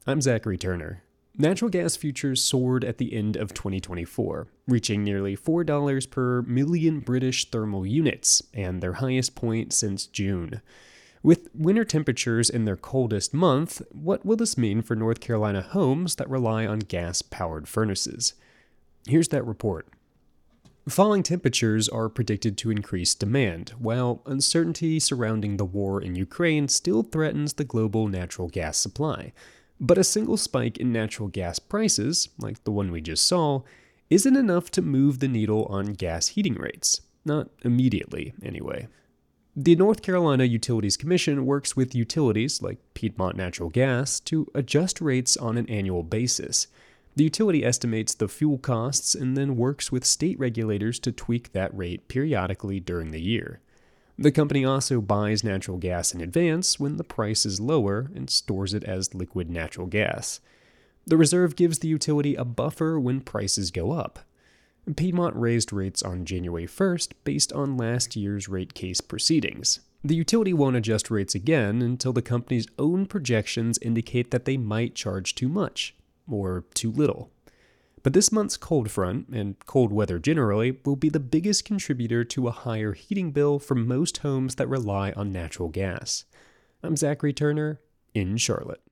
I'm Zachary Turner. Natural gas futures soared at the end of 2024, reaching nearly $4 per million British thermal units, and their highest point since June. With winter temperatures in their coldest month, what will this mean for North Carolina homes that rely on gas-powered furnaces? Here's that report. Falling temperatures are predicted to increase demand, while uncertainty surrounding the war in Ukraine still threatens the global natural gas supply. But a single spike in natural gas prices, like the one we just saw, isn't enough to move the needle on gas heating rates. Not immediately, anyway. The North Carolina Utilities Commission works with utilities, like Piedmont Natural Gas, to adjust rates on an annual basis. The utility estimates the fuel costs and then works with state regulators to tweak that rate periodically during the year. The company also buys natural gas in advance when the price is lower and stores it as liquid natural gas. The reserve gives the utility a buffer when prices go up. Piedmont raised rates on January 1st based on last year's rate case proceedings. The utility won't adjust rates again until the company's own projections indicate that they might charge too much, or too little. But this month's cold front, and cold weather generally, will be the biggest contributor to a higher heating bill for most homes that rely on natural gas. I'm Zachary Turner, in Charlotte.